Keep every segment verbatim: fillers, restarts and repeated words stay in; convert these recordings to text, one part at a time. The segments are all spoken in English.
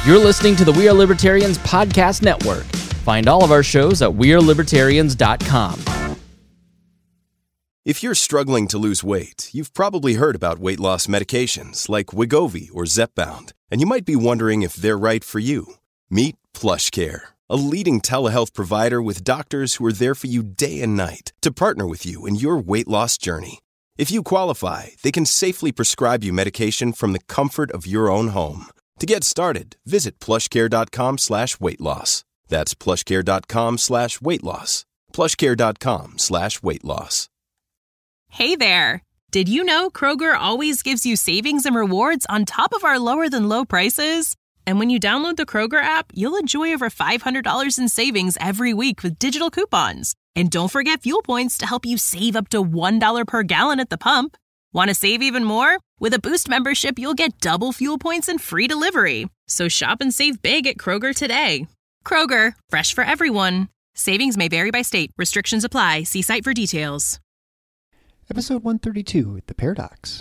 You're listening to the We Are Libertarians podcast network. Find all of our shows at we are libertarians dot com. If you're struggling to lose weight, you've probably heard about weight loss medications like Wegovy or Zepbound, and you might be wondering if they're right for you. Meet PlushCare, a leading telehealth provider with doctors who are there for you day and night to partner with you in your weight loss journey. If you qualify, they can safely prescribe you medication from the comfort of your own home. To get started, visit plushcare.com slash weight loss. That's plushcare.com slash weight loss. plushcare.com slash weight loss. Hey there! Did you know Kroger always gives you savings and rewards on top of our lower-than-low prices? And when you download the Kroger app, you'll enjoy over five hundred dollars in savings every week with digital coupons. And don't forget fuel points to help you save up to one dollar per gallon at the pump. Want to save even more? With a Boost membership, you'll get double fuel points and free delivery. So shop and save big at Kroger today. Kroger, fresh for everyone. Savings may vary by state. Restrictions apply. See site for details. Episode one thirty-two, The Paradox.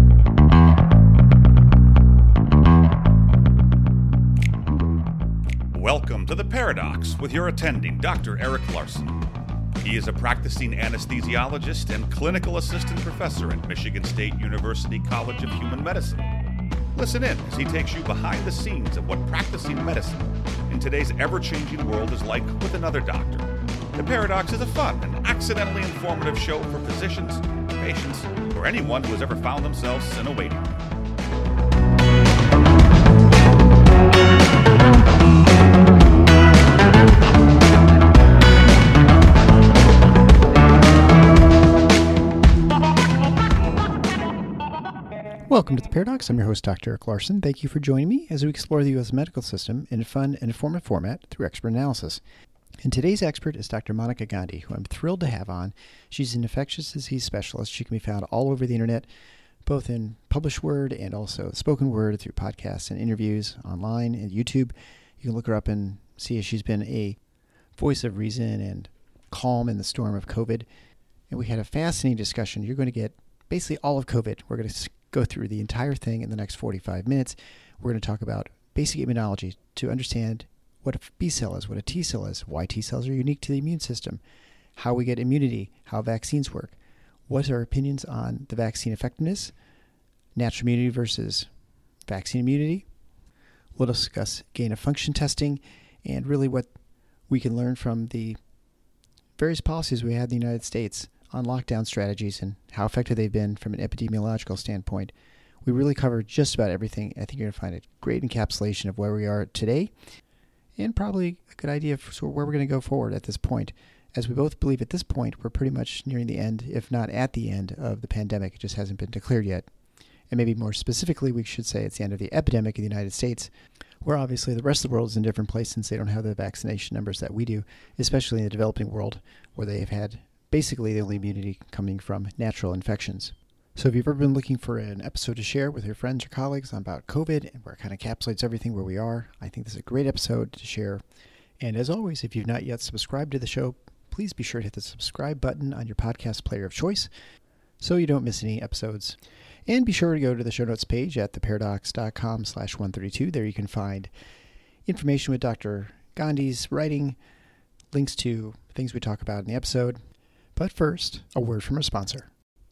Welcome to The Paradox with your attending Doctor Eric Larson. He is a practicing anesthesiologist and clinical assistant professor at Michigan State University College of Human Medicine. Listen in as he takes you behind the scenes of what practicing medicine in today's ever-changing world is like with another doctor. The Paradox is a fun and accidentally informative show for physicians, patients, or anyone who has ever found themselves in a waiting room. Welcome to The Paradox. I'm your host, Doctor Eric Larson. Thank you for joining me as we explore the U S medical system in a fun and informative format through expert analysis. And today's expert is Doctor Monica Gandhi, who I'm thrilled to have on. She's an infectious disease specialist. She can be found all over the internet, both in published word and also spoken word through podcasts and interviews online and YouTube. You can look her up and see she's been a voice of reason and calm in the storm of COVID. And we had a fascinating discussion. You're going to get basically all of COVID. We're going to go through the entire thing in the next forty-five minutes. We're going to talk about basic immunology to understand what a B cell is, what a T cell is, why T cells are unique to the immune system, how we get immunity, how vaccines work, what are our opinions on the vaccine effectiveness, natural immunity versus vaccine immunity. We'll discuss gain of function testing and really what we can learn from the various policies we have in the United States on lockdown strategies and how effective they've been from an epidemiological standpoint. We really covered just about everything. I think you're going to find a great encapsulation of where we are today and probably a good idea for sort of where we're going to go forward at this point. As we both believe at this point, we're pretty much nearing the end, if not at the end of the pandemic. It just hasn't been declared yet. And maybe more specifically, we should say it's the end of the epidemic in the United States, where obviously the rest of the world is in a different place since they don't have the vaccination numbers that we do, especially in the developing world where they have had basically the only immunity coming from natural infections. So if you've ever been looking for an episode to share with your friends or colleagues about COVID and where it kind of encapsulates everything where we are, I think this is a great episode to share. And as always, if you've not yet subscribed to the show, please be sure to hit the subscribe button on your podcast player of choice so you don't miss any episodes. And be sure to go to the show notes page at theparadox.com slash 132. There you can find information with Doctor Gandhi's writing, links to things we talk about in the episode. But first, a word from our sponsor.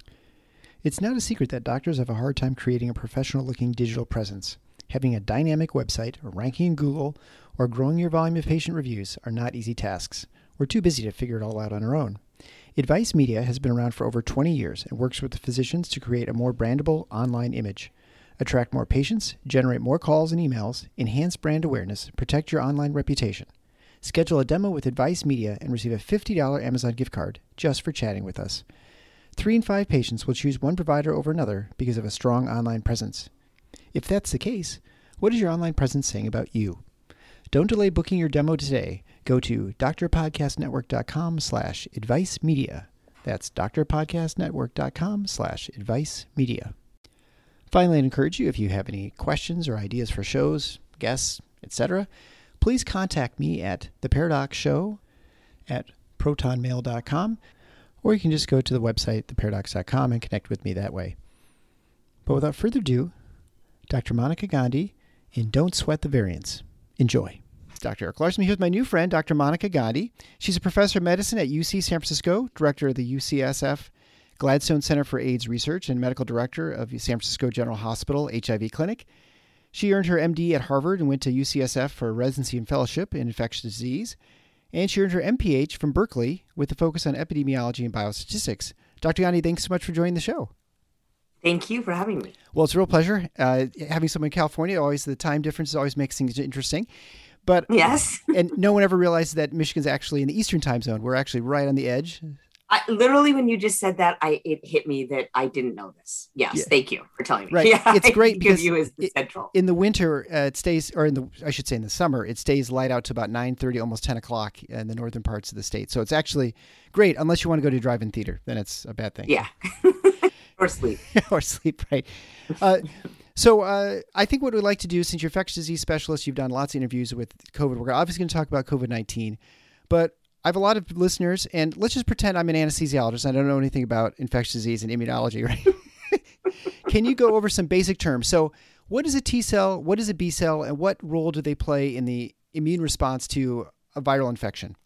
It's not a secret that doctors have a hard time creating a professional-looking digital presence. Having a dynamic website, or ranking in Google, or growing your volume of patient reviews are not easy tasks. We're too busy to figure it all out on our own. Advice Media has been around for over twenty years and works with physicians to create a more brandable online image. Attract more patients, generate more calls and emails, enhance brand awareness, protect your online reputation. Schedule a demo with Advice Media and receive a fifty dollars Amazon gift card just for chatting with us. Three in five patients will choose one provider over another because of a strong online presence. If that's the case, what is your online presence saying about you? Don't delay booking your demo today. Go to drpodcastnetwork.com slash advice media. That's drpodcastnetwork.com slash advice media. Finally, I'd encourage you, if you have any questions or ideas for shows, guests, et cetera, please contact me at theparadoxshow at protonmail dot com, or you can just go to the website, the paradox dot com, and connect with me that way. But without further ado, Doctor Monica Gandhi and don't sweat the variants. Enjoy. Doctor Eric Larson here with my new friend, Doctor Monica Gandhi. She's a professor of medicine at U C San Francisco, director of the U C S F Gladstone Center for AIDS Research, and medical director of San Francisco General Hospital H I V Clinic. She earned her M D at Harvard and went to U C S F for residency and fellowship in infectious disease. And she earned her M P H from Berkeley with a focus on epidemiology and biostatistics. Doctor Gandhi, thanks so much for joining the show. Thank you for having me. Well, it's a real pleasure. Uh, having someone in California, always the time difference always makes things interesting. But yes, and no one ever realized that Michigan's actually in the Eastern time zone. We're actually right on the edge. I, literally, when you just said that, I it hit me that I didn't know this. Yes, yeah. Thank you for telling me. Right, yeah, it's great because you as the it, central. in the winter uh, it stays, or in the I should say in the summer, it stays light out to about nine thirty, almost ten o'clock in the northern parts of the state. So it's actually great, unless you want to go to drive-in theater, then it's a bad thing. Yeah, or sleep, or sleep. Right. Uh, So uh, I think what we'd like to do, since you're infectious disease specialist, you've done lots of interviews with COVID. We're obviously going to talk about COVID nineteen, but I have a lot of listeners, and let's just pretend I'm an anesthesiologist. I don't know anything about infectious disease and immunology, right? Can you go over some basic terms? So what is a T cell? What is a B cell? And what role do they play in the immune response to a viral infection?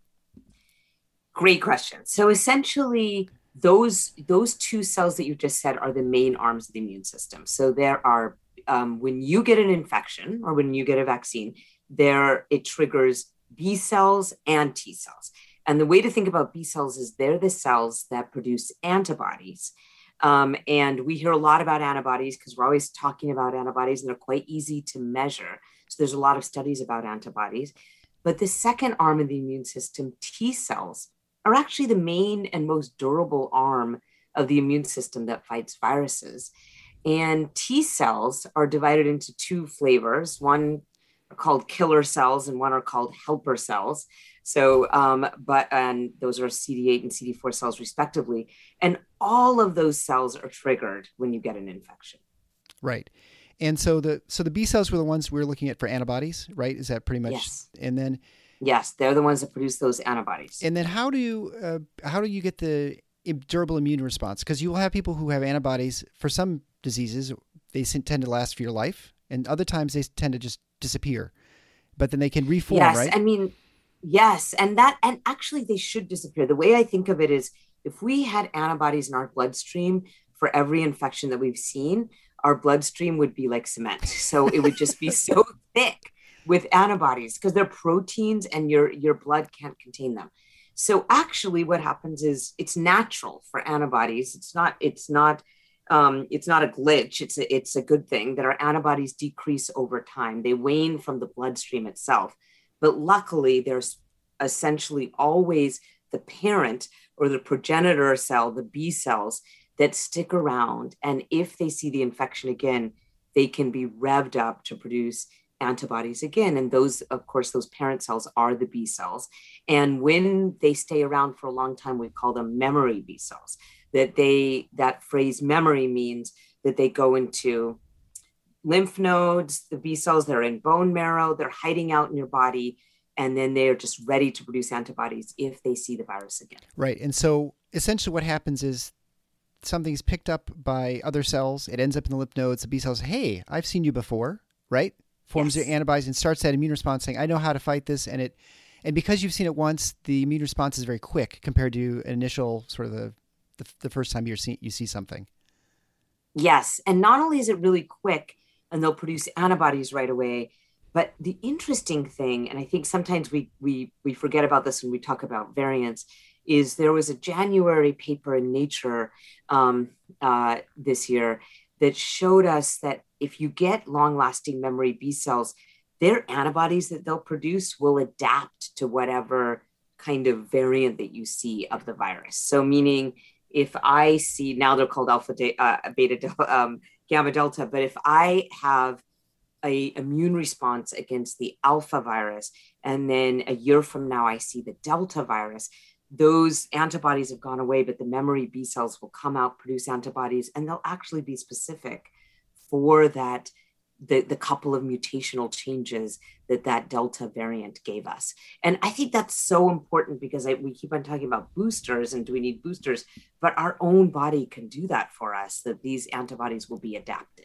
Great question. So essentially, Those those two cells that you just said are the main arms of the immune system. So there are, um, when you get an infection or when you get a vaccine, there it triggers B cells and T cells. And the way to think about B cells is they're the cells that produce antibodies. Um, and we hear a lot about antibodies because we're always talking about antibodies and they're quite easy to measure. So there's a lot of studies about antibodies. But the second arm of the immune system, T cells, are actually the main and most durable arm of the immune system that fights viruses. And T cells are divided into two flavors. One are called killer cells and one are called helper cells. So, um, but, and those are C D eight and C D four cells respectively. And all of those cells are triggered when you get an infection. Right. And so the, so the B cells were the ones we were looking at for antibodies, right? Is that pretty much? Yes. And then, Yes, they're the ones that produce those antibodies. And then how do you uh, how do you get the durable immune response? Because you will have people who have antibodies for some diseases. They tend to last for your life, and other times they tend to just disappear. But then they can reform, yes, right? I mean, yes, and that and actually they should disappear. The way I think of it is, if we had antibodies in our bloodstream for every infection that we've seen, our bloodstream would be like cement. So it would just be so thick with antibodies because they're proteins and your, your blood can't contain them. So actually what happens is it's natural for antibodies. It's not, it's not, um, it's not a glitch. It's a, it's a good thing that our antibodies decrease over time. They wane from the bloodstream itself. But luckily there's essentially always the parent or the progenitor cell, the B cells, that stick around. And if they see the infection again, they can be revved up to produce antibodies again. And those, of course, those parent cells are the B cells. And when they stay around for a long time, we call them memory B cells. That they, that phrase memory means that they go into lymph nodes, the B cells, they're in bone marrow, they're hiding out in your body, and then they're just ready to produce antibodies if they see the virus again. Right. And so essentially what happens is something's picked up by other cells, it ends up in the lymph nodes, the B cells say, hey, I've seen you before, right? Forms yes. their antibodies and starts that immune response saying, I know how to fight this. And it, and because you've seen it once, the immune response is very quick compared to initial sort of the, the, the first time you're see, you see something. Yes. And not only is it really quick and they'll produce antibodies right away, but the interesting thing, and I think sometimes we, we, we forget about this when we talk about variants, is there was a January paper in Nature um, uh, this year that showed us that if you get long-lasting memory B cells, their antibodies that they'll produce will adapt to whatever kind of variant that you see of the virus. So meaning if I see, now they're called alpha, de, uh, beta, um, gamma delta, but if I have a immune response against the alpha virus, and then a year from now I see the delta virus, those antibodies have gone away, but the memory B cells will come out, produce antibodies, and they'll actually be specific for that, the, the couple of mutational changes that that Delta variant gave us. And I think that's so important because I, we keep on talking about boosters and do we need boosters, but our own body can do that for us, that these antibodies will be adapted.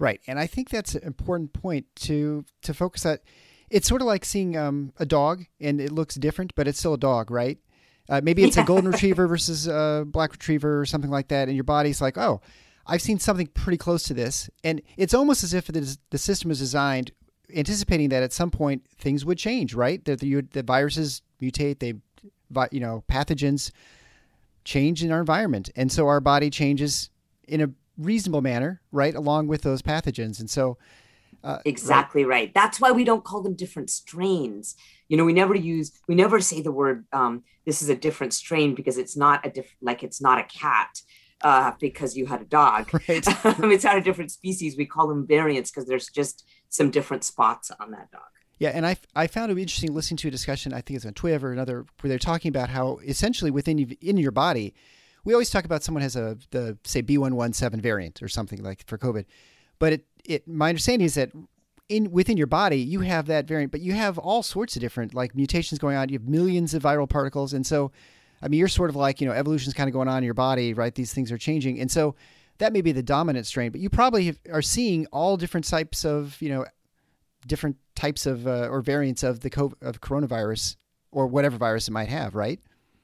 Right. And I think that's an important point to to focus on. It's sort of like seeing um, a dog and it looks different, but it's still a dog, right? Uh, maybe it's yeah. a golden retriever versus a black retriever or something like that. And your body's like, oh, I've seen something pretty close to this. And it's almost as if the, the system was designed anticipating that at some point things would change, right? That the, the viruses mutate, they, you know, pathogens change in our environment. And so our body changes in a reasonable manner, right? Along with those pathogens. And so Uh, exactly right. right. That's why we don't call them different strains. You know, we never use, we never say the word, um, this is a different strain because it's not a different, like it's not a cat uh, because you had a dog. Right. It's not a different species. We call them variants because there's just some different spots on that dog. Yeah. And I, I found it interesting listening to a discussion, I think it's on Twitter or another, where they're talking about how essentially within in your body, we always talk about someone has a, the say B one one seven variant or something like for COVID, but it, It, my understanding is that in within your body, you have that variant, but you have all sorts of different like mutations going on. You have millions of viral particles. And so, I mean, you're sort of like, you know, evolution's kind of going on in your body, right? These things are changing. And so that may be the dominant strain, but you probably have, are seeing all different types of, you know, different types of uh, or variants of the COVID, of coronavirus or whatever virus it might have, right?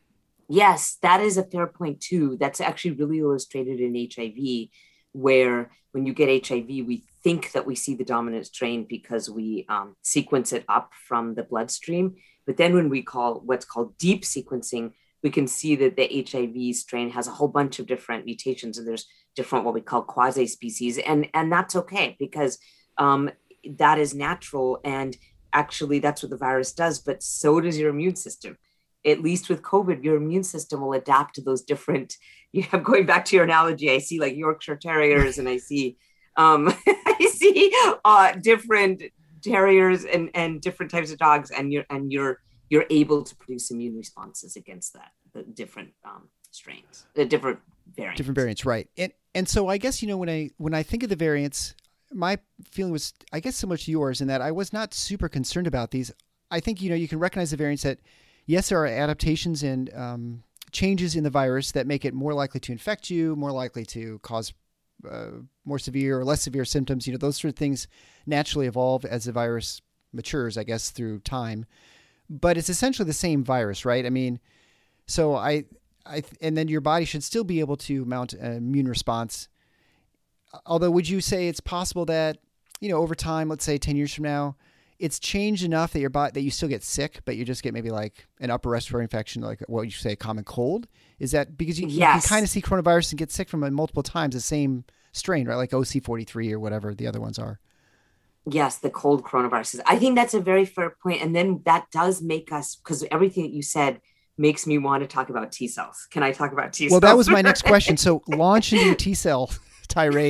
Yes, that is a fair point too. That's actually really illustrated in H I V, where when you get H I V, we think that we see the dominant strain because we um, sequence it up from the bloodstream. But then when we call what's called deep sequencing, we can see that the H I V strain has a whole bunch of different mutations, and there's different what we call quasi-species. And, and that's okay because um, that is natural. And actually that's what the virus does, but so does your immune system. At least with COVID, your immune system will adapt to those different, you have going back to your analogy, I see like Yorkshire Terriers and I see, um, I see uh, different terriers and, and different types of dogs, and you're, and you're, you're able to produce immune responses against that, the different um, strains, the different variants. Different variants, right. And, and so I guess, you know, when I, when I think of the variants, my feeling was, I guess, so much yours in that I was not super concerned about these. I think, you know, you can recognize the variants that, yes, there are adaptations and um, changes in the virus that make it more likely to infect you, more likely to cause uh, more severe or less severe symptoms. You know, those sort of things naturally evolve as the virus matures, I guess, through time. But it's essentially the same virus, right? I mean, so I, I, and then your body should still be able to mount an immune response. Although, would you say it's possible that, you know, over time, let's say ten years from now, it's changed enough that your body, that you still get sick, but you just get maybe like an upper respiratory infection, like what you say, a common cold? Is that because you, yes. you can kind of see coronavirus and get sick from it multiple times, the same strain, right? Like O C forty-three or whatever the other ones are. Yes, the cold coronaviruses. I think that's a very fair point. And then that does make us, because everything that you said makes me want to talk about T cells. Can I talk about T cells? Well, that was my next question. So launch into your T cell tirade.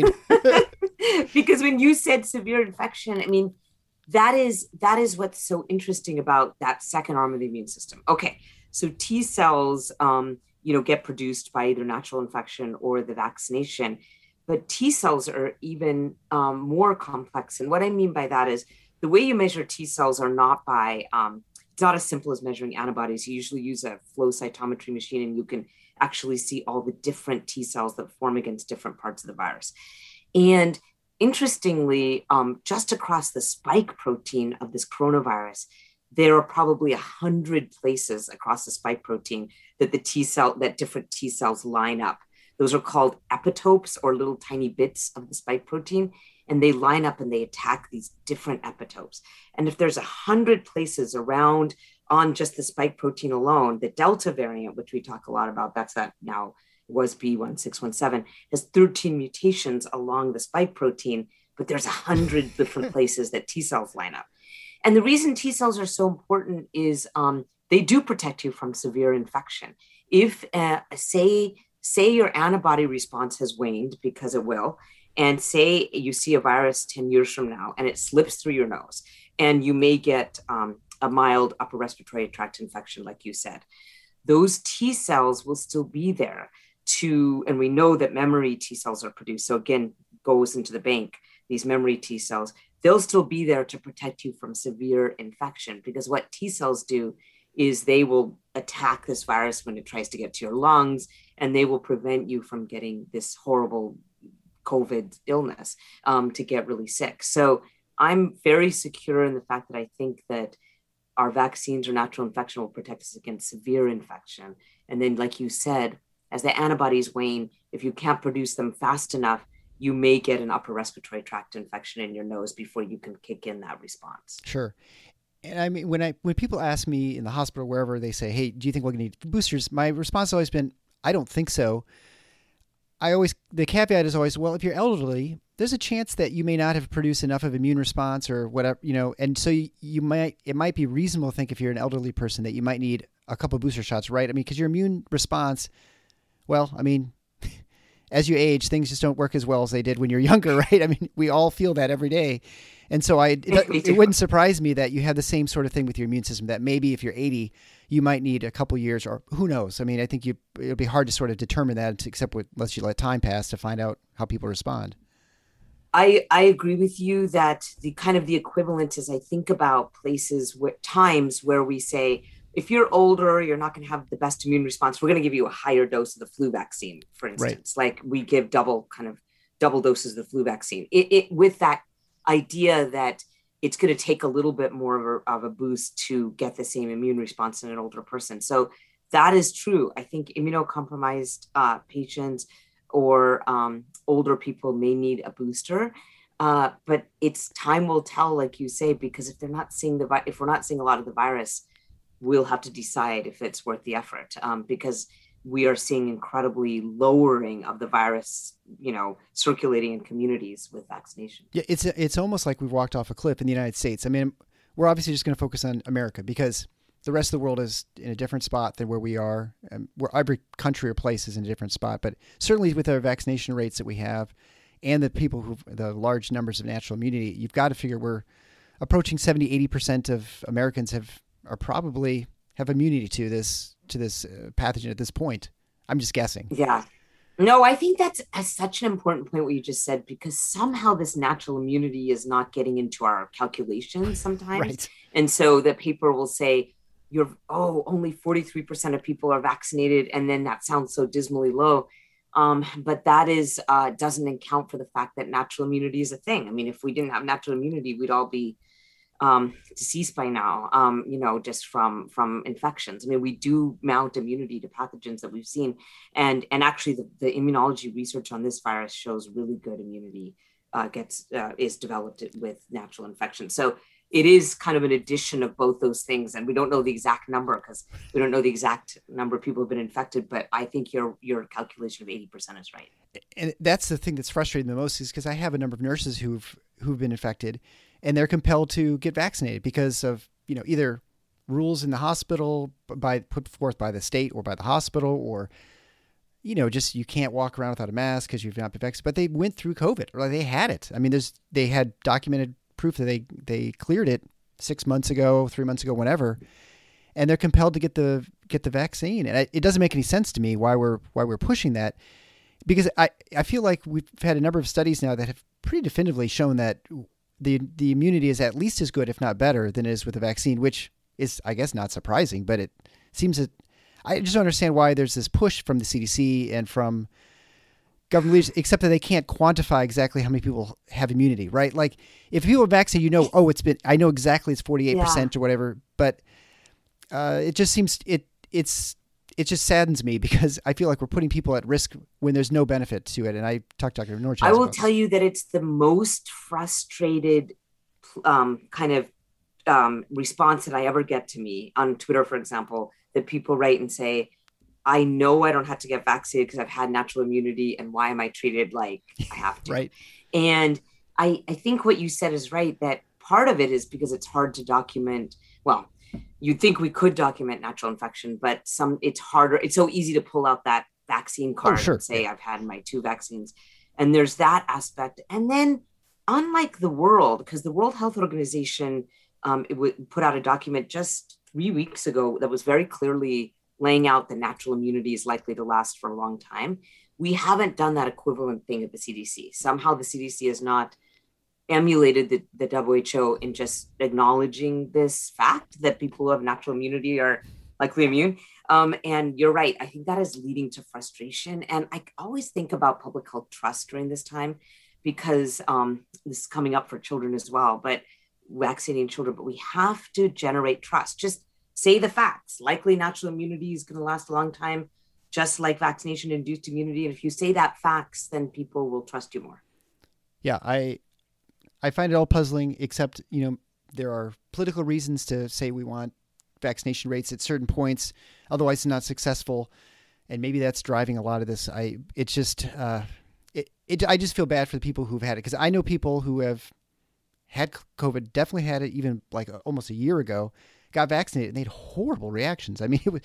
Because when you said severe infection, I mean, that is that is what's so interesting about that second arm of the immune system. Okay, so T cells, um, you know, get produced by either natural infection or the vaccination, but T cells are even um, more complex. And what I mean by that is the way you measure T cells are not by, um, it's not as simple as measuring antibodies. You usually use a flow cytometry machine, and you can actually see all the different T cells that form against different parts of the virus. And interestingly, um, just across the spike protein of this coronavirus, there are probably a hundred places across the spike protein that the T cell, that different T cells line up. Those are called epitopes, or little tiny bits of the spike protein, and they line up and they attack these different epitopes. And if there's a hundred places around on just the spike protein alone, the Delta variant, which we talk a lot about, that's that now was B one six one seven, has thirteen mutations along the spike protein, but there's a hundred different places that T cells line up. And the reason T cells are so important is um, they do protect you from severe infection. If uh, say, say your antibody response has waned, because it will, and say you see a virus ten years from now and it slips through your nose, and you may get um, a mild upper respiratory tract infection, like you said, those T cells will still be there to, and we know that memory T cells are produced. So again, goes into the bank, these memory T cells, they'll still be there to protect you from severe infection, because what T cells do is they will attack this virus when it tries to get to your lungs, and they will prevent you from getting this horrible COVID illness um, to get really sick. So I'm very secure in the fact that I think that our vaccines or natural infection will protect us against severe infection. And then, like you said, as the antibodies wane, if you can't produce them fast enough, you may get an upper respiratory tract infection in your nose before you can kick in that response. Sure. And I mean, when I when people ask me in the hospital, wherever, they say, hey, do you think we're going to need boosters? My response has always been, I don't think so. I always, the caveat is always, well, if you're elderly, there's a chance that you may not have produced enough of immune response or whatever, you know, and so you, you might, it might be reasonable to think if you're an elderly person that you might need a couple of booster shots, right? I mean, because your immune response, well, I mean, as you age, things just don't work as well as they did when you're younger, right? I mean, we all feel that every day. And so I, it, it wouldn't surprise me that you have the same sort of thing with your immune system, that maybe if you're eighty, you might need a couple years, or who knows? I mean, I think you, it'll be hard to sort of determine that, except with, unless you let time pass to find out how people respond. I, I agree with you that the kind of the equivalent is, I think about places where times where we say, if you're older, you're not going to have the best immune response. We're going to give you a higher dose of the flu vaccine, for instance, right. Like we give double kind of double doses of the flu vaccine it, it with that idea that it's going to take a little bit more of a, of a boost to get the same immune response in an older person. So that is true. I think immunocompromised uh, patients or um, older people may need a booster, uh, but it's time will tell, like you say, because if they're not seeing the vi- if we're not seeing a lot of the virus, we'll have to decide if it's worth the effort, um, because we are seeing incredibly lowering of the virus, you know, circulating in communities with vaccination. Yeah, it's it's almost like we've walked off a cliff in the United States. I mean, we're obviously just going to focus on America because the rest of the world is in a different spot than where we are. And where every country or place is in a different spot. But certainly with our vaccination rates that we have and the people who, the large numbers of natural immunity, you've got to figure we're approaching seventy, eighty percent of Americans have are probably have immunity to this to this uh, pathogen at this point. I'm just guessing. Yeah. No, I think that's a, such an important point what you just said, because somehow this natural immunity is not getting into our calculations sometimes. Right. And so the paper will say, you're, oh, only forty-three percent of people are vaccinated. And then that sounds so dismally low. Um, but that is uh, doesn't account for the fact that natural immunity is a thing. I mean, if we didn't have natural immunity, we'd all be um, deceased by now, um, you know, just from, from infections. I mean, we do mount immunity to pathogens that we've seen. And, and actually the, the immunology research on this virus shows really good immunity uh, gets, uh, is developed with natural infection. So it is kind of an addition of both those things. And we don't know the exact number because we don't know the exact number of people who have been infected, but I think your, your calculation of eighty percent is right. And that's the thing that's frustrating the most, is because I have a number of nurses who've, who've been infected, and they're compelled to get vaccinated because of, you know, either rules in the hospital by put forth by the state or by the hospital, or, you know, just you can't walk around without a mask because you've not been vaccinated. But they went through COVID, or they had it. I mean, there's they had documented proof that they they cleared it six months ago, three months ago, whenever, and they're compelled to get the get the vaccine. And I, it doesn't make any sense to me why we're why we're pushing that, because I I feel like we've had a number of studies now that have pretty definitively shown that the the immunity is at least as good, if not better, than it is with the vaccine, which is, I guess, not surprising. But it seems that I just don't understand why there's this push from the C D C and from government leaders, except that they can't quantify exactly how many people have immunity, right? Like if people are vaccinated, you know, oh, it's been, I know exactly it's forty-eight percent yeah. or whatever, but uh, it just seems, it it's, it just saddens me because I feel like we're putting people at risk when there's no benefit to it. And I talked to Doctor Norchak. I will tell you that it's the most frustrated um, kind of um, response that I ever get to me on Twitter, for example, that people write and say, I know I don't have to get vaccinated because I've had natural immunity, and why am I treated like I have to? Right. And I, I think what you said is right, that part of it is because it's hard to document. Well, you'd think we could document natural infection, but some it's harder. It's so easy to pull out that vaccine card oh, sure. and say, I've had my two vaccines. And there's that aspect. And then unlike the world, because the World Health Organization um, it w- put out a document just three weeks ago that was very clearly laying out that natural immunity is likely to last for a long time. We haven't done that equivalent thing at the C D C. Somehow the C D C has not emulated the, the W H O in just acknowledging this fact that people who have natural immunity are likely immune. Um, and you're right. I think that is leading to frustration. And I always think about public health trust during this time, because um, this is coming up for children as well, but vaccinating children, but we have to generate trust. Just say the facts. Likely natural immunity is going to last a long time, just like vaccination induced immunity. And if you say that facts, then people will trust you more. Yeah, I I find it all puzzling, except, you know, there are political reasons to say we want vaccination rates at certain points, otherwise it's not successful. And maybe that's driving a lot of this. I, it's just, uh, it, it, I just feel bad for the people who've had it. Cause I know people who have had COVID, definitely had it even like almost a year ago, got vaccinated, and they had horrible reactions. I mean, it was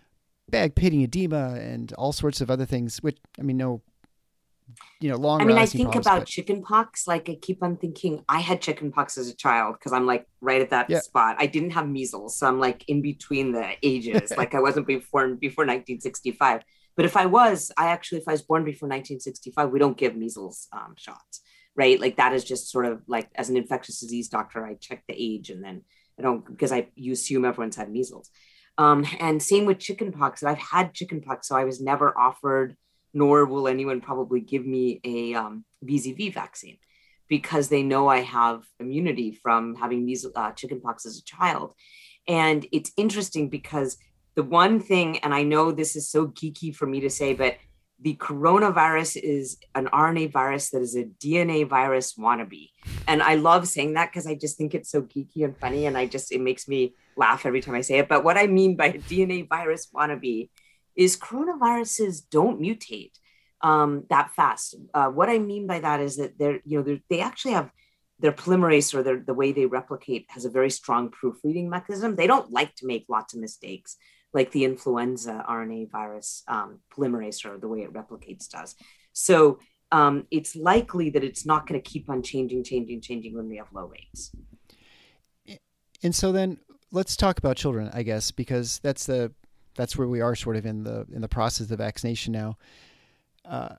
bag pitting edema and all sorts of other things, which, I mean, no, you know, long. I mean, I think problems, about but... chicken pox. Like, I keep on thinking I had chicken pox as a child, because I'm like right at that yeah. spot. I didn't have measles, so I'm like in between the ages. Like, I wasn't born before nineteen sixty-five. But if I was, I actually, if I was born before nineteen sixty-five, we don't give measles um, shots, right? Like, that is just sort of like, as an infectious disease doctor, I check the age, and then I don't, because I you assume everyone's had measles. Um, and same with chicken pox. I've had chicken pox, so I was never offered, nor will anyone probably give me a um, B Z V vaccine, because they know I have immunity from having measles, uh, chickenpox as a child. And it's interesting because the one thing, and I know this is so geeky for me to say, but the coronavirus is an R N A virus that is a D N A virus wannabe. And I love saying that because I just think it's so geeky and funny. And I just, it makes me laugh every time I say it. But what I mean by a D N A virus wannabe is coronaviruses don't mutate um, that fast. Uh, what I mean by that is that they're, you know, they're, they actually have their polymerase, or their, the way they replicate, has a very strong proofreading mechanism. They don't like to make lots of mistakes, like the influenza R N A virus um, polymerase, or the way it replicates does. So um, it's likely that it's not going to keep on changing, changing, changing when we have low rates. And so then let's talk about children, I guess, because that's the that's where we are sort of in the in the process of the vaccination now. Uh,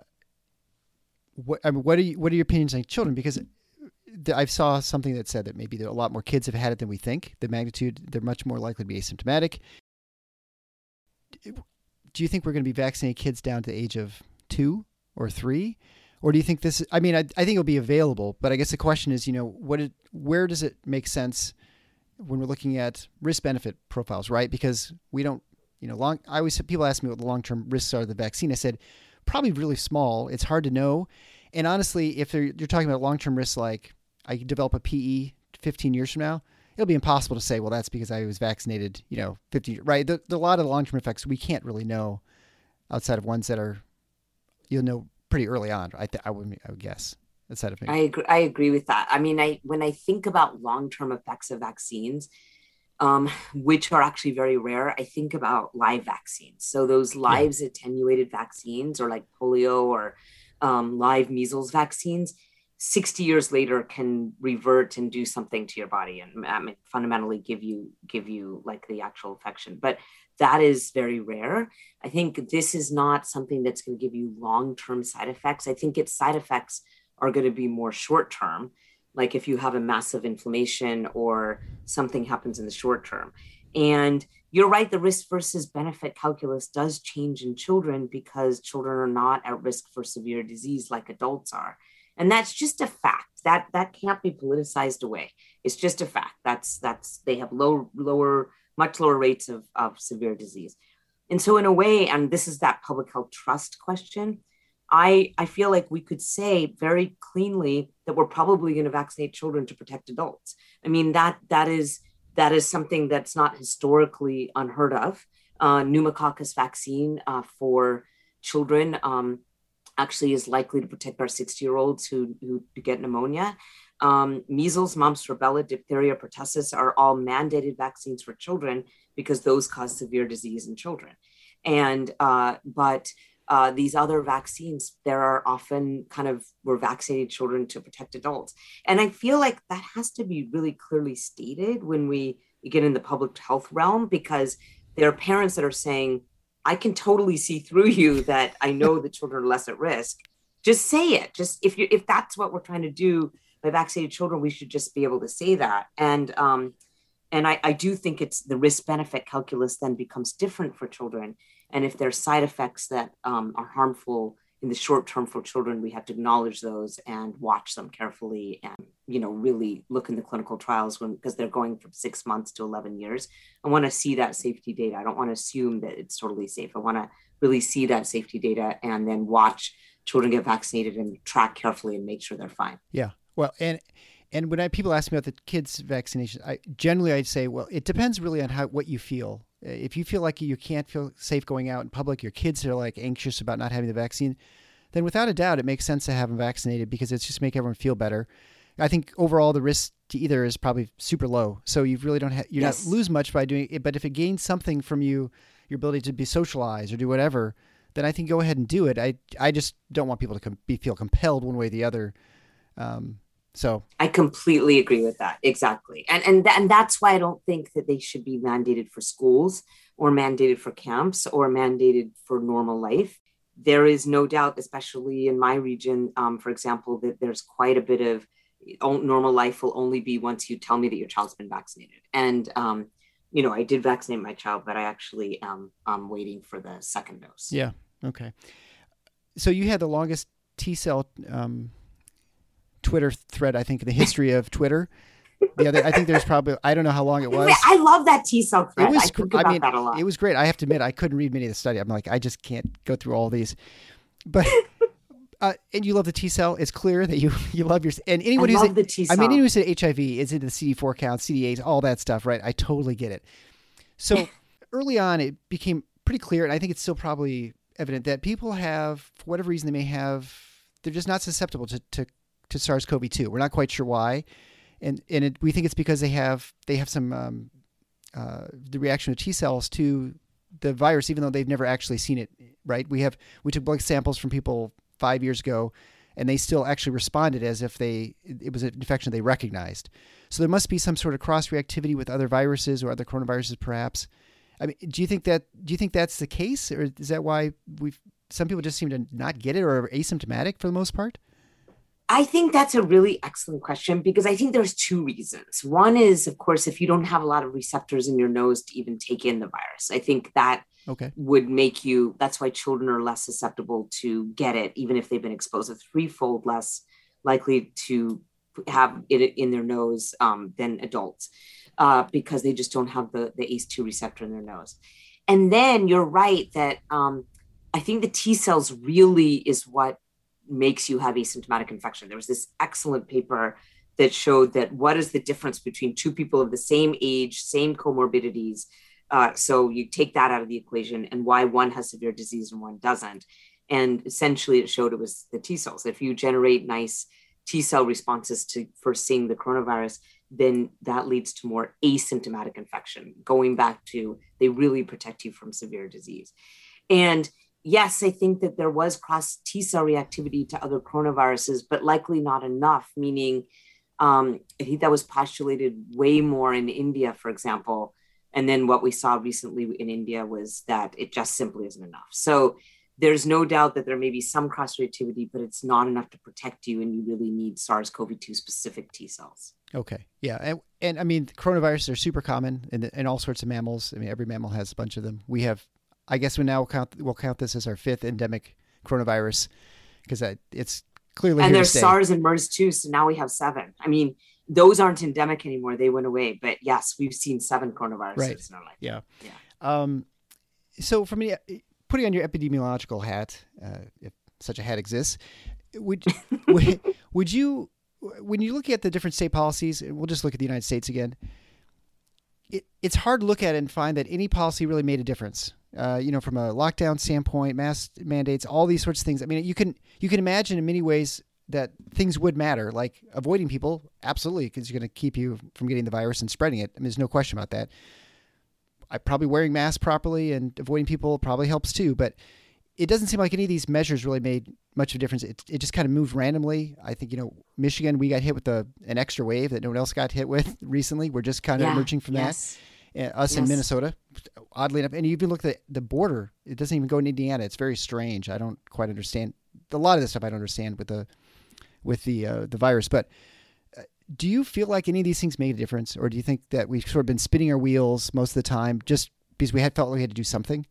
what I mean, what are you, what are your opinions on children? Because I saw something that said that maybe there are a lot more kids have had it than we think. The magnitude, they're much more likely to be asymptomatic. Do you think we're going to be vaccinating kids down to the age of two or three? Or do you think this, I mean, I, I think it'll be available, but I guess the question is, you know, what, it, where does it make sense when we're looking at risk benefit profiles, right? Because we don't, you know, long, I always, people ask me what the long-term risks are of the vaccine. I said, probably really small. It's hard to know. And honestly, if you're talking about long-term risks, like I develop a P E fifteen years from now, it'll be impossible to say, well, that's because I was vaccinated, you know, fifty, right? The, the, a lot of the long-term effects we can't really know outside of ones that are, you'll know pretty early on. I th- I would I would guess outside of maybe. I agree. I agree with that. I mean, I when I think about long-term effects of vaccines, um, which are actually very rare, I think about live vaccines. So those lives yeah. attenuated vaccines, or like polio or um, live measles vaccines, sixty years later can revert and do something to your body and um, fundamentally give you give you like the actual infection. But that is very rare. I think this is not something that's going to give you long-term side effects. I think its side effects are going to be more short-term, like if you have a massive inflammation or something happens in the short term. And you're right, the risk versus benefit calculus does change in children because children are not at risk for severe disease like adults are. And that's just a fact. That that can't be politicized away. It's just a fact. That's that's they have low, lower, much lower rates of, of severe disease. And so in a way, and this is that public health trust question, I, I feel like we could say very cleanly that we're probably going to vaccinate children to protect adults. I mean, that that is that is something that's not historically unheard of. Uh, pneumococcus vaccine uh, for children um, actually is likely to protect our sixty-year-olds who, who get pneumonia. Um, measles, mumps, rubella, diphtheria, pertussis are all mandated vaccines for children because those cause severe disease in children. And uh, but uh, these other vaccines, there are often kind of, we're vaccinating children to protect adults. And I feel like that has to be really clearly stated when we get in the public health realm, because there are parents that are saying, I can totally see through you that I know the children are less at risk. Just say it. Just if you if that's what we're trying to do by vaccinated children, we should just be able to say that. And um, And I, I do think it's the risk benefit calculus then becomes different for children. And if there's side effects that um, are harmful in the short term for children, we have to acknowledge those and watch them carefully and, you know, really look in the clinical trials when, because they're going from six months to eleven years. I want to see that safety data. I don't want to assume that it's totally safe. I want to really see that safety data and then watch children get vaccinated and track carefully and make sure they're fine. Yeah. Well, and and when I, people ask me about the kids' vaccination, I generally I'd say, well, it depends really on how what you feel. If you feel like you can't feel safe going out in public, your kids are like anxious about not having the vaccine, then without a doubt, it makes sense to have them vaccinated because it's just make everyone feel better. I think overall the risk to either is probably super low. So you really don't have, you're yes. not lose much by doing it. But if it gains something from you, your ability to be socialized or do whatever, then I think go ahead and do it. I, I just don't want people to com- be, feel compelled one way or the other. Um, So I completely agree with that. Exactly. And and, th- and that's why I don't think that they should be mandated for schools or mandated for camps or mandated for normal life. There is no doubt, especially in my region, um, for example, that there's quite a bit of normal life will only be once you tell me that your child's been vaccinated. And, um, you know, I did vaccinate my child, but I actually am um, waiting for the second dose. Yeah. Okay. So you had the longest T-cell um Twitter thread, I think, in the history of Twitter. Yeah, I think there's probably, I don't know how long it was. I love that T-cell thread. It was, I think about I mean, that a lot. It was great. I have to admit, I couldn't read many of the study. I'm like, I just can't go through all these. But, uh, and you love the T-cell. It's clear that you, you love your, and anyone I who's, love the T-cell. I mean, anyone who's at H I V is into the C D four count, C D eight, all that stuff, right? I totally get it. So early on, it became pretty clear, and I think it's still probably evident that people have, for whatever reason they may have, they're just not susceptible to, to to SARS-C o V two. We're not quite sure why. And and it, we think it's because they have they have some um, uh, the reaction of T cells to the virus, even though they've never actually seen it, right? We have we took blood samples from people five years ago, and they still actually responded as if they it was an infection they recognized. So there must be some sort of cross-reactivity with other viruses or other coronaviruses, perhaps. I mean, do you think that do you think that's the case, or is that why we've some people just seem to not get it or are asymptomatic for the most part? I think that's a really excellent question because I think there's two reasons. One is, of course, if you don't have a lot of receptors in your nose to even take in the virus, I think that okay. would make you, that's why children are less susceptible to get it, even if they've been exposed, it's threefold less likely to have it in their nose um, than adults uh, because they just don't have the, the A C E two receptor in their nose. And then you're right that um, I think the T cells really is what makes you have asymptomatic infection. There was this excellent paper that showed that what is the difference between two people of the same age, same comorbidities. Uh, so you take that out of the equation and why one has severe disease and one doesn't. And essentially it showed it was the T cells. If you generate nice T cell responses to for seeing the coronavirus, then that leads to more asymptomatic infection, going back to they really protect you from severe disease. And yes, I think that there was cross T-cell reactivity to other coronaviruses, but likely not enough, meaning um, I think that was postulated way more in India, for example. And then what we saw recently in India was that it just simply isn't enough. So there's no doubt that there may be some cross-reactivity, but it's not enough to protect you, and you really need SARS-C o V two specific T-cells. Okay. Yeah. And, and I mean, coronaviruses are super common in, in all sorts of mammals. I mean, every mammal has a bunch of them. We have I guess we now count we'll count this as our fifth endemic coronavirus because it's clearly and here there's to stay. SARS and MERS too, so now we have seven. I mean, those aren't endemic anymore; they went away. But yes, we've seen seven coronaviruses right. in our life. Yeah, yeah. Um, so, from the, putting on your epidemiological hat, uh, if such a hat exists, would would, would you, when you look at the different state policies, we'll just look at the United States again. It, it's hard to look at it and find that any policy really made a difference. Uh, you know, from a lockdown standpoint, mask mandates, all these sorts of things. I mean, you can you can imagine in many ways that things would matter, like avoiding people, absolutely, because you're going to keep you from getting the virus and spreading it. I mean, there's no question about that. I probably wearing masks properly and avoiding people probably helps too, but it doesn't seem like any of these measures really made much of a difference. It it just kind of moved randomly. I think, you know, Michigan, we got hit with a, an extra wave that no one else got hit with recently. We're just kind of yeah, emerging from yes. that. Uh, us yes. in Minnesota, oddly enough. And you even look at the border, it doesn't even go in Indiana. It's very strange. I don't quite understand. A lot of this stuff I don't understand with the with the uh, the virus. But uh, do you feel like any of these things made a difference, or do you think that we've sort of been spinning our wheels most of the time just because we had felt like we had to do something?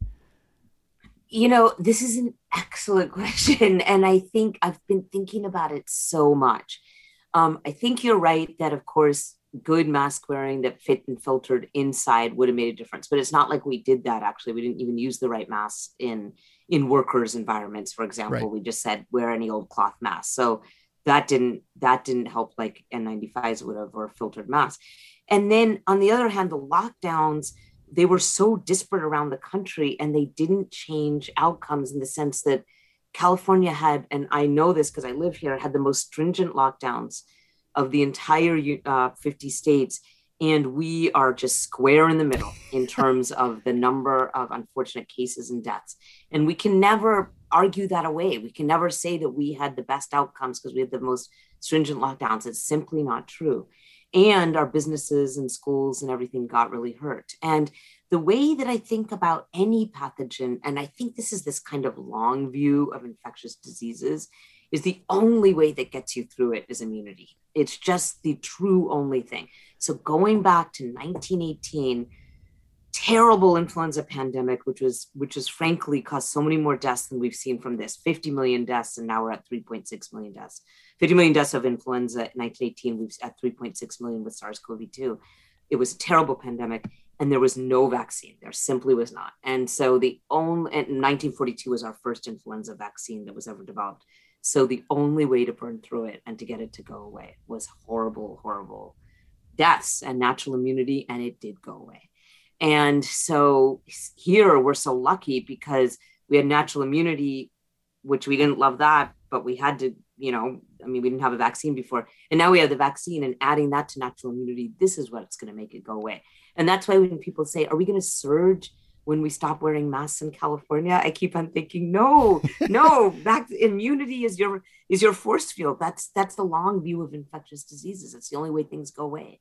You know, this is an excellent question. And I think I've been thinking about it so much. Um, I think you're right that, of course, good mask wearing that fit and filtered inside would have made a difference. But it's not like we did that, actually. We didn't even use the right masks in, in workers' environments, for example. Right. We just said, wear any old cloth mask. So that didn't, that didn't help like N ninety-fives would have, or filtered masks. And then on the other hand, the lockdowns, they were so disparate around the country and they didn't change outcomes in the sense that California had, and I know this because I live here, had the most stringent lockdowns of the entire uh, fifty states. And we are just square in the middle in terms of the number of unfortunate cases and deaths. And we can never argue that away. We can never say that we had the best outcomes because we had the most stringent lockdowns. It's simply not true. And our businesses and schools and everything got really hurt. And the way that I think about any pathogen, and I think this is this kind of long view of infectious diseases, is the only way that gets you through it is immunity. It's just the true only thing. So going back to nineteen eighteen, terrible influenza pandemic, which was, which has frankly caused so many more deaths than we've seen from this, fifty million deaths, and now we're at three point six million deaths. fifty million deaths of influenza in nineteen eighteen, we've at three point six million with SARS-C o V two. It was a terrible pandemic and there was no vaccine. There simply was not. And so the only, and nineteen forty-two was our first influenza vaccine that was ever developed. So the only way to burn through it and to get it to go away was horrible, horrible deaths and natural immunity, and it did go away. And so here we're so lucky because we had natural immunity, which we didn't love that, but we had to, you know, I mean, we didn't have a vaccine before. And now we have the vaccine, and adding that to natural immunity, this is what's going to make it go away. And that's why when people say, are we going to surge when we stop wearing masks in California? I keep on thinking, no, no, back immunity is your is your force field. That's that's the long view of infectious diseases. It's the only way things go away.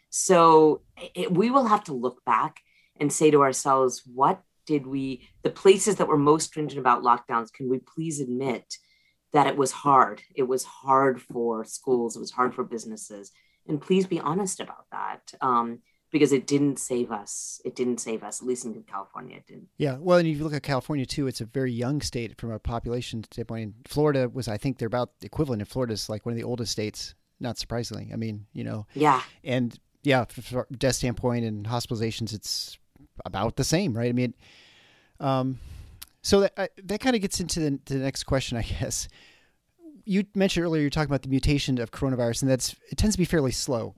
So it, we will have to look back and say to ourselves, what did we, the places that were most stringent about lockdowns, can we please admit that it was hard? It was hard for schools. It was hard for businesses. And please be honest about that. Um, because it didn't save us. It didn't save us, at least in California, it didn't. Yeah. Well, and if you look at California too, it's a very young state from a population standpoint. Florida was, I think they're about the equivalent. And Florida's like one of the oldest states, not surprisingly. I mean, you know. Yeah. And yeah, from a death standpoint and hospitalizations, it's about the same, right? I mean, um, so that, uh, that kind of gets into the, to the next question, I guess. You mentioned earlier, you're talking about the mutation of coronavirus, and that's, it tends to be fairly slow.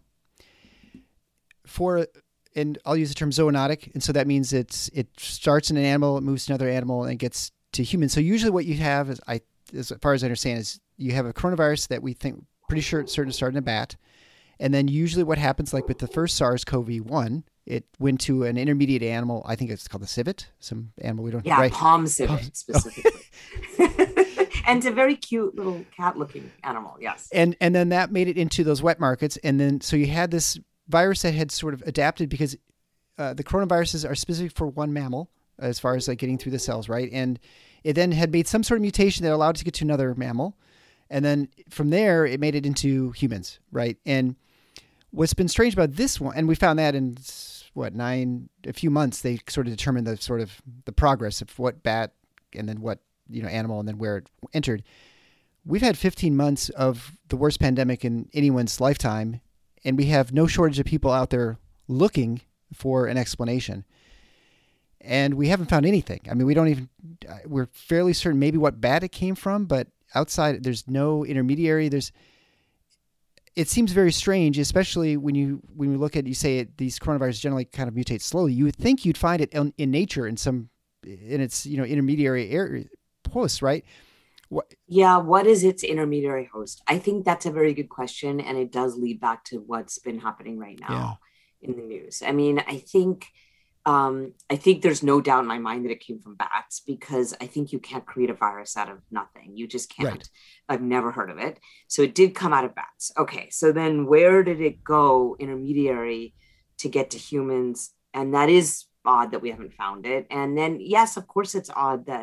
For, and I'll use the term zoonotic, and so that means it's it starts in an animal, it moves to another animal, and it gets to humans. So usually what you have, is, I, as far as I understand, is you have a coronavirus that we think pretty sure it's certain to start in a bat, and then usually what happens, like with the first SARS-C o V one, it went to an intermediate animal. I think it's called the civet, some animal we don't. Yeah, right? palm civet palm. specifically. And it's a very cute little cat-looking animal. Yes. And and then that made it into those wet markets, and then so you had this virus that had sort of adapted because uh, the coronaviruses are specific for one mammal as far as like getting through the cells, right? And it then had made some sort of mutation that allowed it to get to another mammal. And then from there, it made it into humans, right? And what's been strange about this one, and we found that in what, nine, a few months, they sort of determined the sort of the progress of what bat and then what, you know, animal and then where it entered. We've had fifteen months of the worst pandemic in anyone's lifetime. And we have no shortage of people out there looking for an explanation. And we haven't found anything. I mean, we don't even, we're fairly certain maybe what bat it came from, but outside, there's no intermediary. There's, it seems very strange, especially when you, when you look at, you say it, these coronaviruses generally kind of mutate slowly. You would think you'd find it in, in nature in some, in its, you know, intermediary area, posts, right? What? Yeah, what is its intermediary host? I think that's a very good question, and it does lead back to what's been happening right now yeah. in the news. I mean, I think um, I think there's no doubt in my mind that it came from bats, because I think you can't create a virus out of nothing. You just can't. Right. I've never heard of it. So it did come out of bats. Okay, so then where did it go intermediary to get to humans? And that is odd that we haven't found it. And then, yes, of course, it's odd that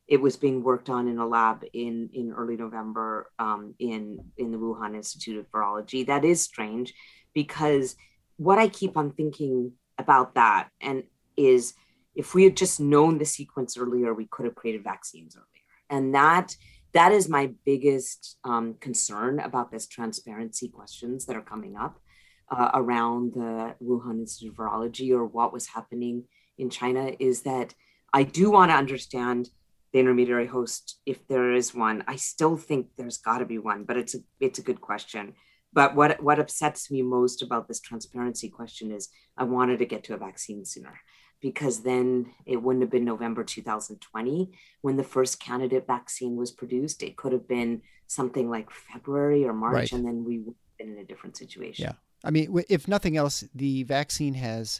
it was being worked on in a lab in, in early November um, in, in the Wuhan Institute of Virology. That is strange, because what I keep on thinking about that and is if we had just known the sequence earlier, we could have created vaccines earlier. And that that is my biggest um, concern about this transparency questions that are coming up uh, around the Wuhan Institute of Virology or what was happening in China, is that I do want to understand the intermediary host, if there is one. I still think there's got to be one, but it's a it's a good question. But what what upsets me most about this transparency question is I wanted to get to a vaccine sooner, because then it wouldn't have been November two thousand twenty when the first candidate vaccine was produced. It could have been something like February or March, Right. and then we would have been in a different situation. Yeah. I mean, w- if nothing else, the vaccine has,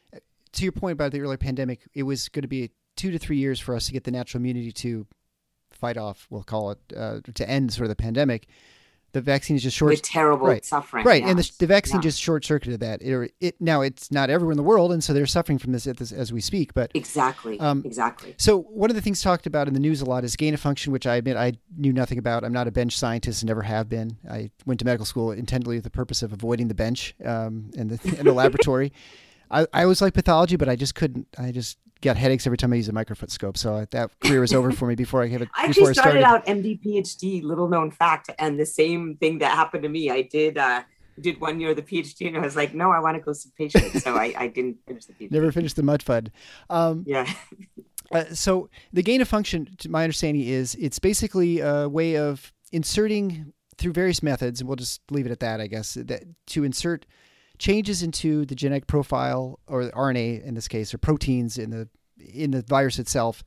to your point about the earlier pandemic, it was going to be two to three years for us to get the natural immunity to fight off, we'll call it, uh, to end sort of the pandemic. The vaccine is just short. With terrible right. suffering. Right. And the, yes. the vaccine Yeah. just short-circuited that. It, it Now, it's not everywhere in the world, and so they're suffering from this, at this as we speak. But Exactly. Um, exactly. So one of the things talked about in the news a lot is gain of function, which I admit I knew nothing about. I'm not a bench scientist and never have been. I went to medical school intently with the purpose of avoiding the bench um, and the, and the laboratory. I, I always liked pathology, but I just couldn't. I just got headaches every time I used a microscope. So that career was over for me before I have it. I before actually I started, started out M D, PhD, little known fact, and the same thing that happened to me. I did uh, did one year of the PhD, and I was like, no, I want to go see patients, so I, I didn't finish the PhD. Never finished the mud fud. Um, Yeah. Uh, so the gain of function, to my understanding, is it's basically a way of inserting through various methods, and we'll just leave it at that, I guess, that to insert changes into the genetic profile, or the R N A in this case, or proteins in the in the virus itself,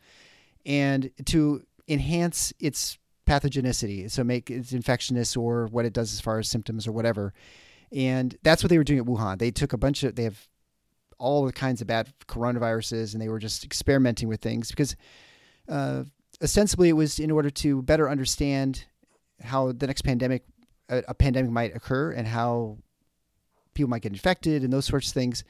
and to enhance its pathogenicity, so make its infectiousness or what it does as far as symptoms or whatever. And that's what they were doing at Wuhan. They took a bunch of, they have all the kinds of bad coronaviruses, and they were just experimenting with things because uh, ostensibly it was in order to better understand how the next pandemic, a, a pandemic might occur and how people might get infected and those sorts of things.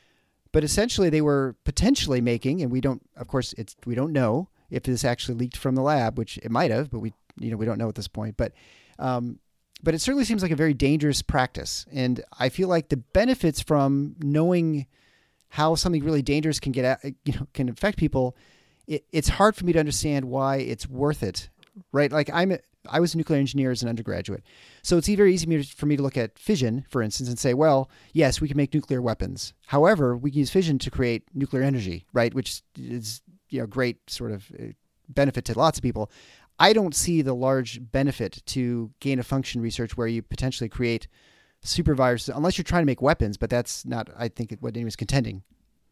But essentially they were potentially making, and we don't, of course, it's, we don't know if this actually leaked from the lab, which it might have, but we, you know, we don't know at this point. But, um, but it certainly seems like a very dangerous practice. And I feel like the benefits from knowing how something really dangerous can get at, you know, can affect people, it, it's hard for me to understand why it's worth it, right? Like I'm, a, I was a nuclear engineer as an undergraduate. So it's very easy for me to look at fission, for instance, and say, well, yes, we can make nuclear weapons. However, we can use fission to create nuclear energy, right? Which is, you know, great sort of benefit to lots of people. I don't see the large benefit to gain of function research where you potentially create super viruses, unless you're trying to make weapons, but that's not, I think, what anyone's contending.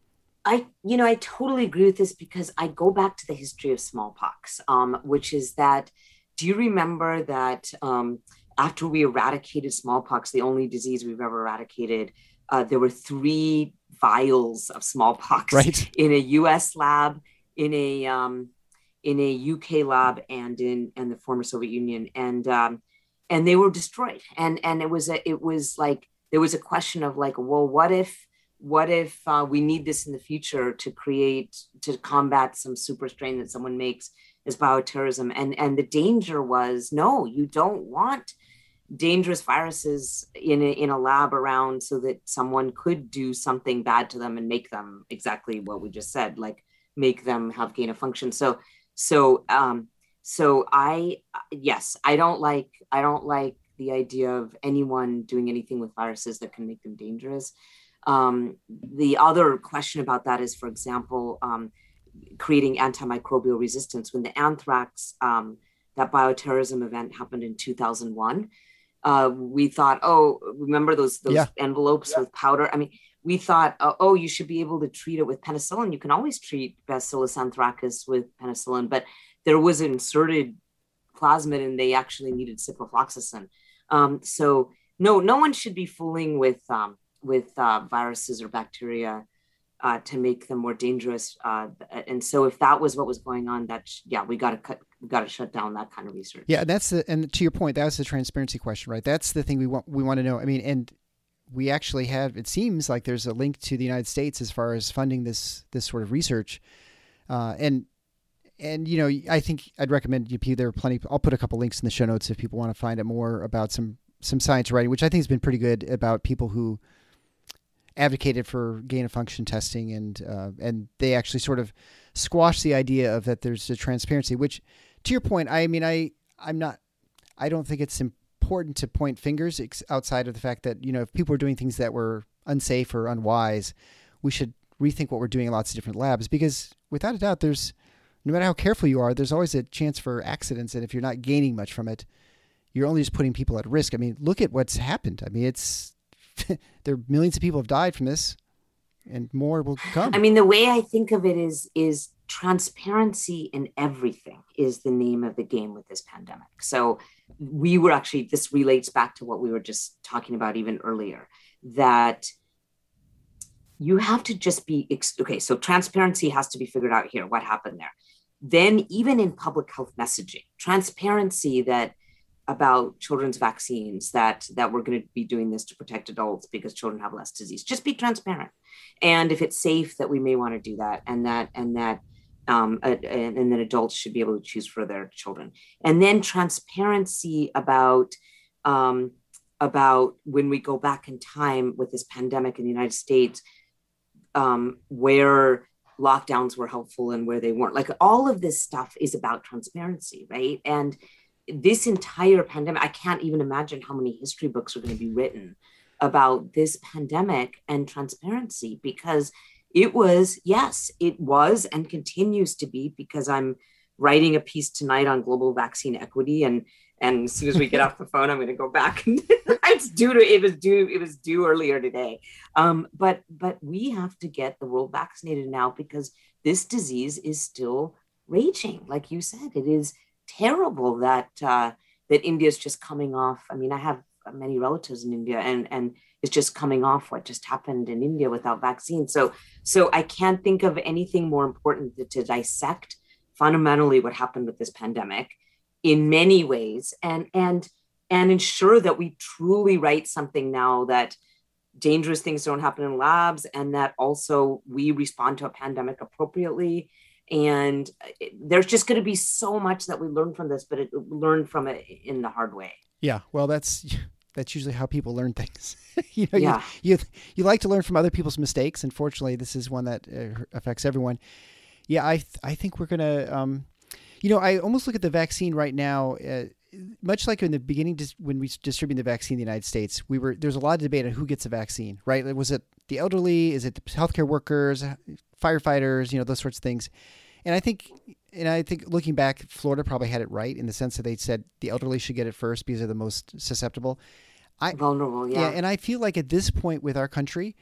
I, you know, I totally agree with this because I go back to the history of smallpox, um, which is that, do you remember that um, after we eradicated smallpox, the only disease we've ever eradicated, uh, there were three vials of smallpox right. in a U S lab, in a um, in a U K lab, and in and the former Soviet Union, and um, and they were destroyed. And and it was a, it was like there was a question of like, well, what if what if uh, we need this in the future to create to combat some super strain that someone makes as bioterrorism? And and the danger was, no, you don't want dangerous viruses in a, in a lab around so that someone could do something bad to them and make them exactly what we just said, like make them have gain of function. So so um so I yes I don't like I don't like the idea of anyone doing anything with viruses that can make them dangerous. Um, the other question about that is, for example, um, creating antimicrobial resistance. When the anthrax, um, that bioterrorism event happened in two thousand one, uh, we thought, oh, remember those those yeah. envelopes yeah. with powder? I mean, we thought, uh, oh, you should be able to treat it with penicillin. You can always treat Bacillus anthracis with penicillin, but there was inserted plasmid and they actually needed ciprofloxacin. Um, so no, no one should be fooling with um, with uh, viruses or bacteria uh, to make them more dangerous. Uh, and so if that was what was going on, that, sh- yeah, we got to cut, we got to shut down that kind of research. Yeah. That's the, and to your point, that's the transparency question, right? That's the thing we want, we want to know. I mean, and we actually have, it seems like there's a link to the United States as far as funding this, this sort of research. Uh, and, and, you know, I think I'd recommend you, there are plenty, I'll put a couple links in the show notes if people want to find out more about some, some science writing, which I think has been pretty good about people who advocated for gain of function testing. And, uh, and they actually sort of squash the idea of that there's a transparency, which to your point, I mean, I, I'm not, I don't think it's important to point fingers ex- outside of the fact that, you know, if people are doing things that were unsafe or unwise, we should rethink what we're doing in lots of different labs, because without a doubt, there's, no matter how careful you are, there's always a chance for accidents. And if you're not gaining much from it, you're only just putting people at risk. I mean, look at what's happened. I mean, it's, there are millions of people have died from this and more will come. I mean, the way I think of it is, is transparency in everything is the name of the game with this pandemic. So we were actually, this relates back to what we were just talking about even earlier, that you have to just be, okay, so transparency has to be figured out here, what happened there. Then even in public health messaging, transparency that about children's vaccines, that, that we're going to be doing this to protect adults because children have less disease, just be transparent. And if it's safe, that we may want to do that, and that, and that, um, uh, and, and then adults should be able to choose for their children. And then transparency about, um, about when we go back in time with this pandemic in the United States, um, where lockdowns were helpful and where they weren't. Like, all of this stuff is about transparency, right? And this entire pandemic, I can't even imagine how many history books are going to be written about this pandemic and transparency, because it was, yes, it was and continues to be, because I'm writing a piece tonight on global vaccine equity, and and as soon as we get off the phone, I'm going to go back. It's due to it was due it was due earlier today. Um, but but we have to get the world vaccinated now, because this disease is still raging. Like you said, it is terrible that uh, that India is just coming off. I mean, I have many relatives in India, and and it's just coming off what just happened in India without vaccines. So so I can't think of anything more important than to dissect fundamentally what happened with this pandemic in many ways, and and and ensure that we truly write something now that dangerous things don't happen in labs, and that also we respond to a pandemic appropriately. And it, there's just going to be so much that we learn from this, but it, learn from it in the hard way. Yeah, well, that's that's usually how people learn things. you know, yeah. you, you you like to learn from other people's mistakes. Unfortunately, this is one that uh, affects everyone. Yeah, I th- I think we're gonna. Um, you know, I almost look at the vaccine right now. Uh, much like in the beginning, dis- when we distributed the vaccine in the United States, we were there's a lot of debate on who gets a vaccine, right? Was it the elderly? Is it the healthcare workers, firefighters? You know, those sorts of things. And I think, and I think looking back, Florida probably had it right in the sense that they said the elderly should get it first because they're the most susceptible. I, Vulnerable, yeah. Yeah, and I feel like at this point with our country,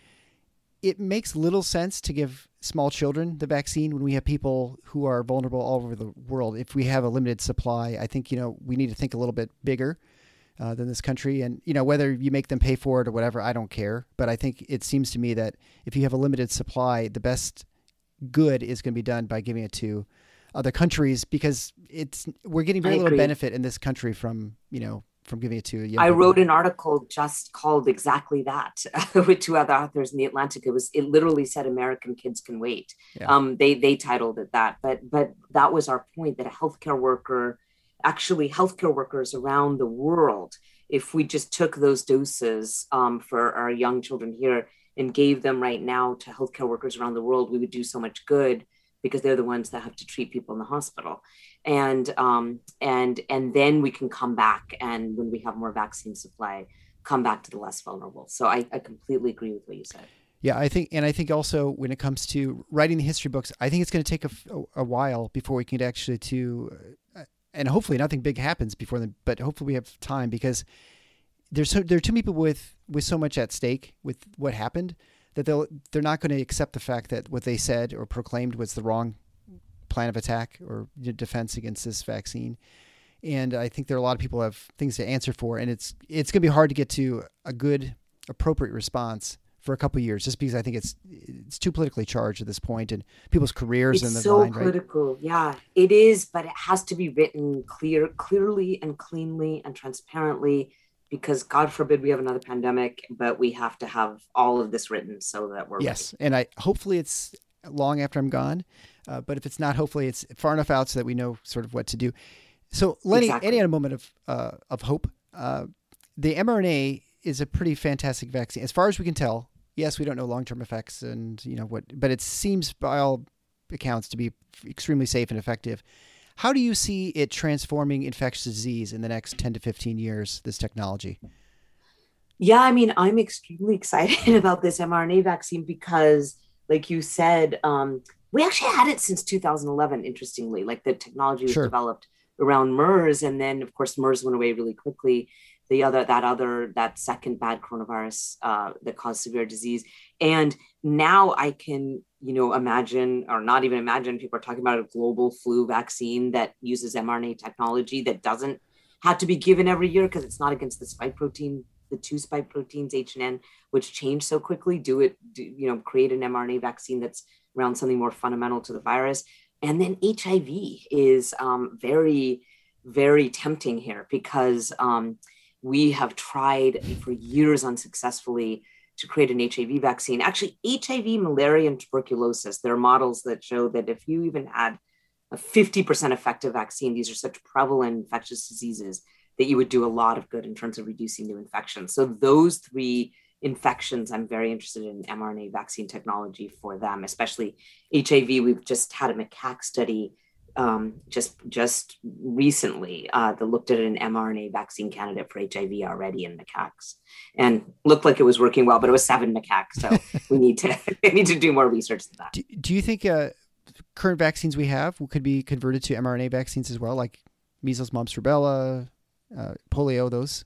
it makes little sense to give small children the vaccine when we have people who are vulnerable all over the world. If we have a limited supply, I think, you know, we need to think a little bit bigger uh, than this country. And, you know, whether you make them pay for it or whatever, I don't care. But I think it seems to me that if you have a limited supply, the best good is going to be done by giving it to other countries, because it's we're getting very little benefit in this country from, you know, from giving it to you. I wrote an article just called exactly that with two other authors in the Atlantic. It was, it literally said American kids can wait. Yeah. Um, they, they titled it that, but, but that was our point, that a healthcare worker, actually healthcare workers around the world, if we just took those doses um, for our young children here and gave them right now to healthcare workers around the world, we would do so much good, because they're the ones that have to treat people in the hospital. And um, and and then we can come back, and when we have more vaccine supply, come back to the less vulnerable. So I, I completely agree with what you said. Yeah, I think, and I think also when it comes to writing the history books, I think it's going to take a, a, a while before we can actually to, uh, and hopefully nothing big happens before then, but hopefully we have time, because there's so, there are too many people with, with so much at stake with what happened, that they'll, they're not going to accept the fact that what they said or proclaimed was the wrong plan of attack or defense against this vaccine. And I think there are a lot of people who have things to answer for, and it's it's going to be hard to get to a good, appropriate response for a couple of years, just because I think it's it's too politically charged at this point, and people's careers it's in the so line, political. Right? Yeah, it is, but it has to be written clear, clearly and cleanly and transparently, because God forbid we have another pandemic, but we have to have all of this written so that we're yes. ready. And I hopefully it's long after I'm gone. Uh, but if it's not, hopefully it's far enough out so that we know sort of what to do. So Lenny, Exactly. any other moment of uh, of hope, uh, the mRNA is a pretty fantastic vaccine. As far as we can tell, yes, we don't know long-term effects and, you know, what, but it seems by all accounts to be extremely safe and effective. How do you see it transforming infectious disease in the next ten to fifteen years, this technology? Yeah, I mean, I'm extremely excited about this mRNA vaccine because, like you said, um, we actually had it since two thousand eleven, interestingly. Like the technology was Sure. developed around MERS, and then, of course, MERS went away really quickly. The other, that other, that second bad coronavirus uh, that caused severe disease. And now I can, you know, imagine, or not even imagine, people are talking about a global flu vaccine that uses mRNA technology that doesn't have to be given every year because it's not against the spike protein, the two spike proteins, H and N, which change so quickly. Do it, do, you know, create an mRNA vaccine that's around something more fundamental to the virus. And then H I V is um, very, very tempting here because um, we have tried for years unsuccessfully to create an H I V vaccine. Actually, H I V, malaria, and tuberculosis, there are models that show that if you even had a fifty percent effective vaccine, these are such prevalent infectious diseases that you would do a lot of good in terms of reducing new infections. So those three infections, I'm very interested in mRNA vaccine technology for them, especially H I V. We've just had a macaque study um, just just recently uh, that looked at an mRNA vaccine candidate for H I V already in macaques and looked like it was working well, but it was seven macaques. So we need to we need to do more research than that. Do, do you think uh, current vaccines we have could be converted to mRNA vaccines as well, like measles, mumps, rubella, uh, polio, those?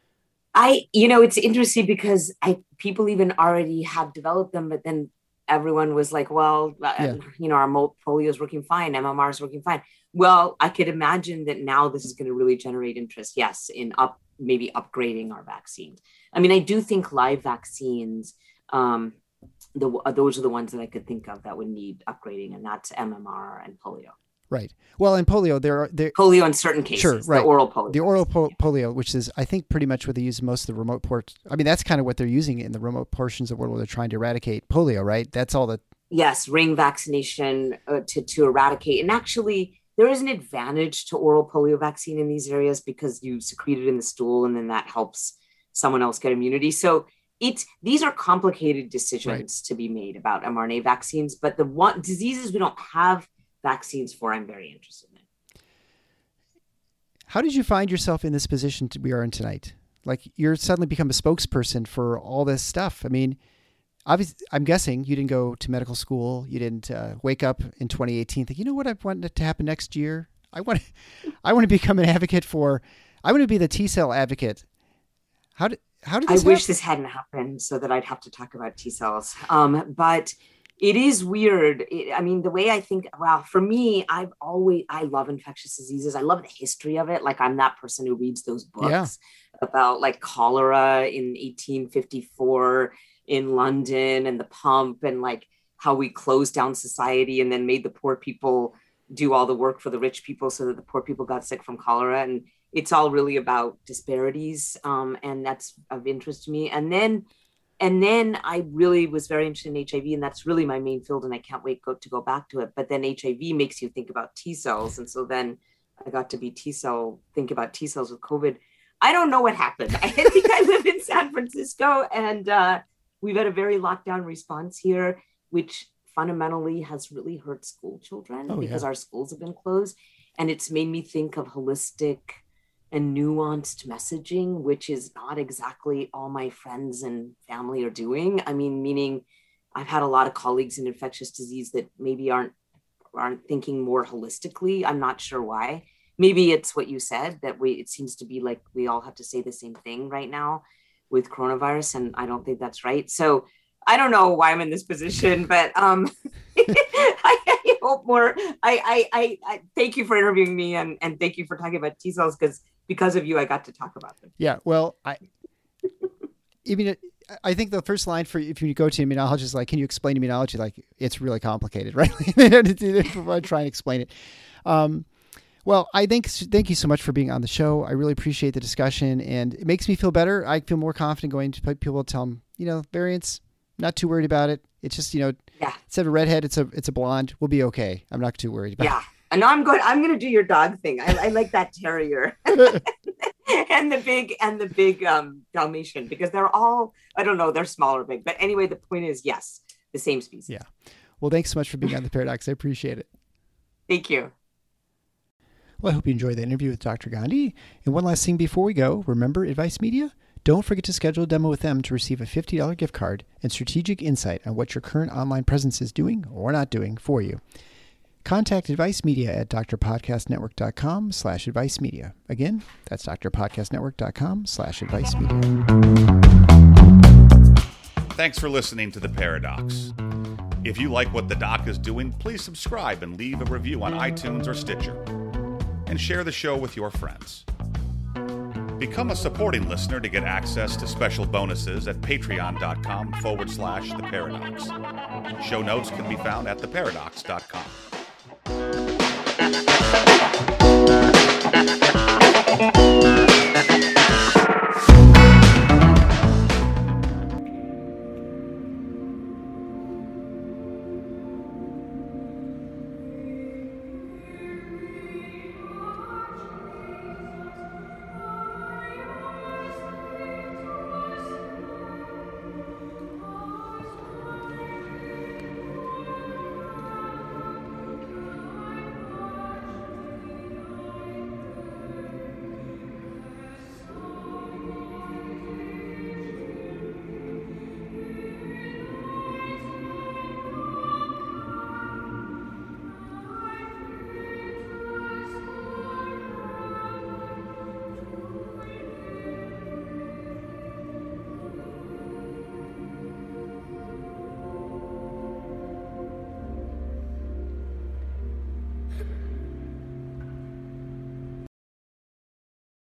I, you know, it's interesting because I people even already have developed them, but then everyone was like, well, uh, Yeah. you know, our polio is working fine, M M R is working fine. Well, I could imagine that now this is going to really generate interest, yes, in up maybe upgrading our vaccines. I mean, I do think live vaccines, um, the those are the ones that I could think of that would need upgrading, and that's M M R and polio. Right. Well, in polio, there are there Polio in certain cases, Sure, right. the oral polio. the oral po- polio, which is I think pretty much what they use in most of the remote ports. I mean, that's kind of what they're using in the remote portions of the world where they're trying to eradicate polio, right? That's all that. Yes, ring vaccination uh, to to eradicate. And actually, there is an advantage to oral polio vaccine in these areas because you secrete it in the stool, and then that helps someone else get immunity. So it's these are complicated decisions Right. to be made about mRNA vaccines. But the one diseases we don't have vaccines for, I'm very interested in. How did you find yourself in this position to, we are in tonight? Like you're suddenly become a spokesperson for all this stuff. I mean, obviously, I'm guessing you didn't go to medical school. You didn't uh, wake up in twenty eighteen think, you know what I want to happen next year? I want, I want to become an advocate for. I want to be the T cell advocate. How did how did I this wish happen? this hadn't happened so that I'd have to talk about T cells. Um, but it is weird. It, I mean, the way I think, well, for me, I've always, I love infectious diseases. I love the history of it. Like I'm that person who reads those books Yeah. about like cholera in eighteen fifty-four in London and the pump and like how we closed down society and then made the poor people do all the work for the rich people so that the poor people got sick from cholera. And it's all really about disparities. Um, and that's of interest to me. And then And then I really was very interested in H I V, and that's really my main field, and I can't wait go, to go back to it. But then H I V makes you think about T cells, and so then I got to be T cell, think about T cells with COVID. I don't know what happened. I think I live in San Francisco, and uh, we've had a very lockdown response here, which fundamentally has really hurt school children Oh, because yeah. our schools have been closed, and it's made me think of holistic and nuanced messaging, which is not exactly all my friends and family are doing. I mean, meaning I've had a lot of colleagues in infectious disease that maybe aren't aren't thinking more holistically. I'm not sure why. Maybe it's what you said, that we it seems to be like we all have to say the same thing right now with coronavirus, and I don't think that's right. So I don't know why I'm in this position, but um, I, I hope more. I, I I I thank you for interviewing me, and and thank you for talking about T cells because. Because of you, I got to talk about them. Yeah, well, I even I think the first line for if you go to immunology is like, can you explain immunology? Like, it's really complicated, right? Before I try and explain it. Um, well, I think thank you so much for being on the show. I really appreciate the discussion, and it makes me feel better. I feel more confident going to people, tell them, you know, variants, not too worried about it. It's just, you know, yeah. instead of a redhead, it's a it's a blonde. We'll be okay. I'm not too worried about yeah. it. And I'm going. I'm going to do your dog thing. I, I like that terrier and the big and the big um, Dalmatian, because they're all. I don't know. They're small or big, but anyway, the point is, yes, the same species. Yeah. Well, thanks so much for being on the Paradox. I appreciate it. Thank you. Well, I hope you enjoyed the interview with Doctor Gandhi. And one last thing before we go, remember Advice Media? Don't forget to schedule a demo with them to receive a fifty dollars gift card and strategic insight on what your current online presence is doing or not doing for you. Contact Advice Media at drpodcastnetwork.com slash advice media. Again, that's drpodcastnetwork.com slash advice media. Thanks for listening to The Paradox. If you like what the doc is doing, please subscribe and leave a review on iTunes or Stitcher. And share the show with your friends. Become a supporting listener to get access to special bonuses at patreon.com forward slash The Paradox. Show notes can be found at the paradox dot com.